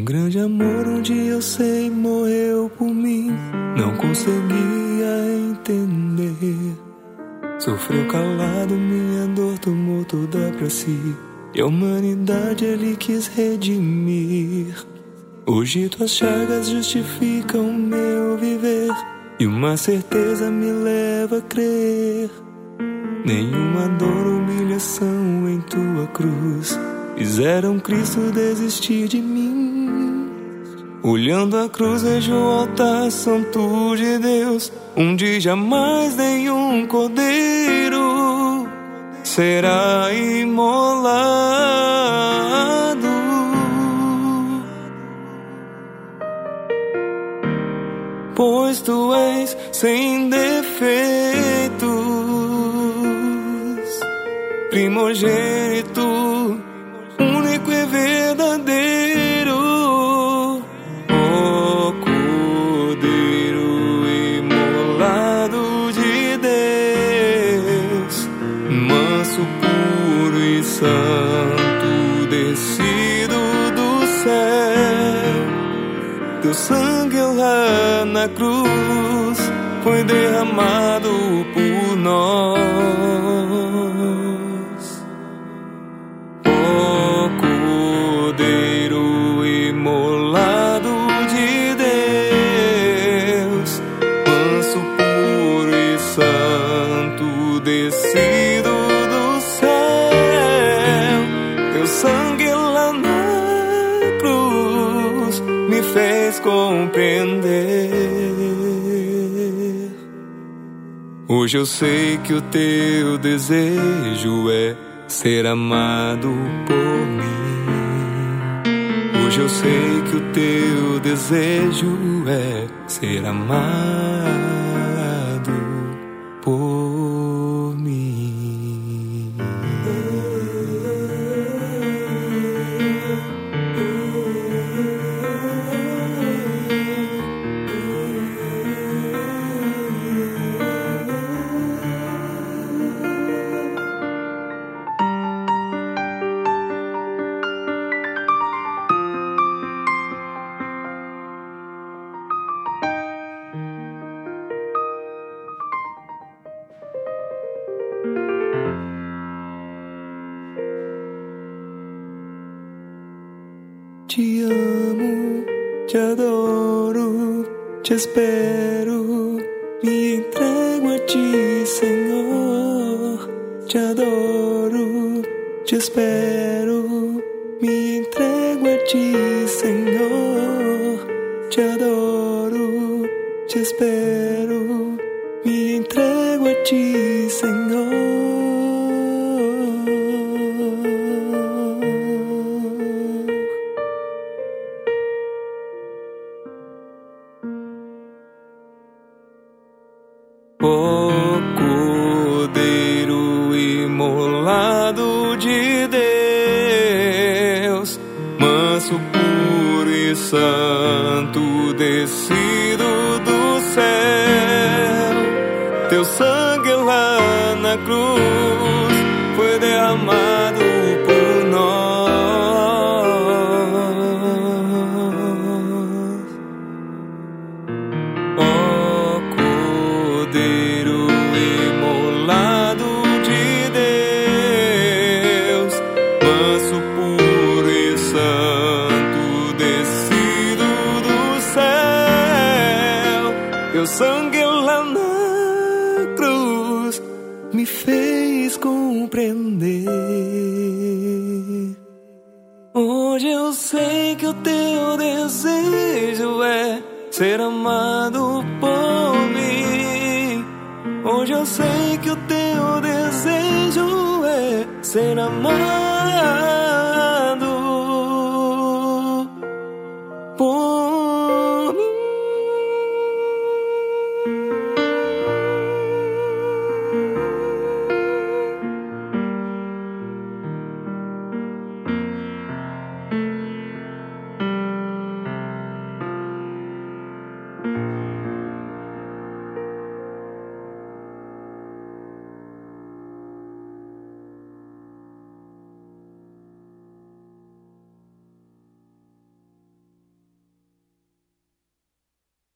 grande amor onde eu sei morreu por mim. Não conseguia entender. Sofreu calado, minha dor tomou toda pra si. E a humanidade ele quis redimir. Hoje tuas chagas justificam meu viver. E uma certeza me leva a crer. Nenhuma dor ou humilhação em tua cruz fizeram Cristo desistir de mim. Olhando a cruz vejo o altar santo de Deus, onde jamais nenhum cordeiro será imolado. Pois tu és sem defeitos, primogênito, único e verdadeiro. Ó Cordeiro imolado de Deus, manso, puro e santo, descido do céu. Teu sangue lá na cruz foi derramado por nós. Ó Cordeiro imolado de Deus, manso, puro e santo, descido do céu. Teu sangue lá na cruz me fez compreender. Hoje eu sei que o teu desejo é ser amado por mim. Hoje eu sei que o teu desejo é ser amado por mim. Te amo, te adoro, te espero, me entrego a ti, Senhor. Te adoro, te espero, me entrego a ti, Senhor. Te adoro, te espero, me entrego a ti, Senhor. Ó Cordeiro imolado de Deus, manso, puro e santo, descido do céu. Teu sangue lá na cruz foi derramado por nós. Cordeiro imolado de Deus, manso, puro e santo, descido do céu. Teu sangue lá na cruz me fez compreender. Hoje eu sei que o teu desejo é ser amado por mim. Hoje eu sei que o teu desejo é ser amado